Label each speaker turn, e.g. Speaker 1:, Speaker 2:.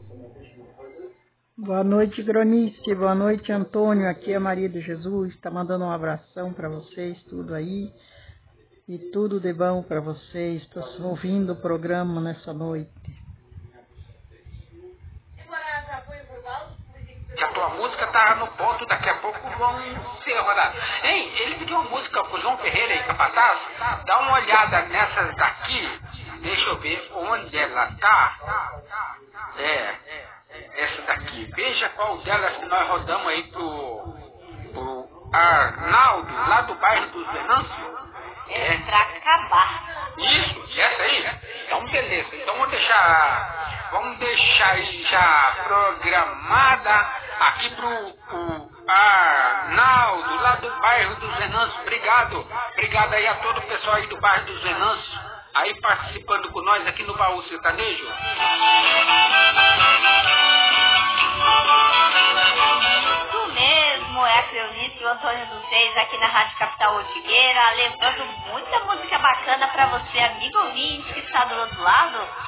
Speaker 1: Boa noite, Gronice. Boa noite, Antônio. Aqui é a Maria de Jesus. Está mandando um abração para vocês, tudo aí. E tudo de bom para vocês. Estou ouvindo o programa nessa noite.
Speaker 2: A tua música tá no ponto, daqui a pouco vão ser rodadas. Ei, ele pediu uma música pro João Ferreira aí, capataz. Dá uma olhada nessas daqui. Deixa eu ver onde ela tá. Essa daqui. Veja qual delas que nós rodamos aí pro Arnaldo, lá do bairro dos Venâncios.
Speaker 3: Pra acabar.
Speaker 2: Isso, essa aí. Então, beleza. Então, vamos deixar aí já programada aqui pro Arnaldo, lá do bairro dos Venâncios. Obrigado. Obrigado aí a todo o pessoal aí do bairro dos Venâncios, aí participando com nós aqui no Baú Sertanejo.
Speaker 3: Isso mesmo, é a Cleonice e o Antônio dos Reis aqui na Rádio Capital Ortigueira, levando muita música bacana pra você, amigo ouvinte que está do outro lado.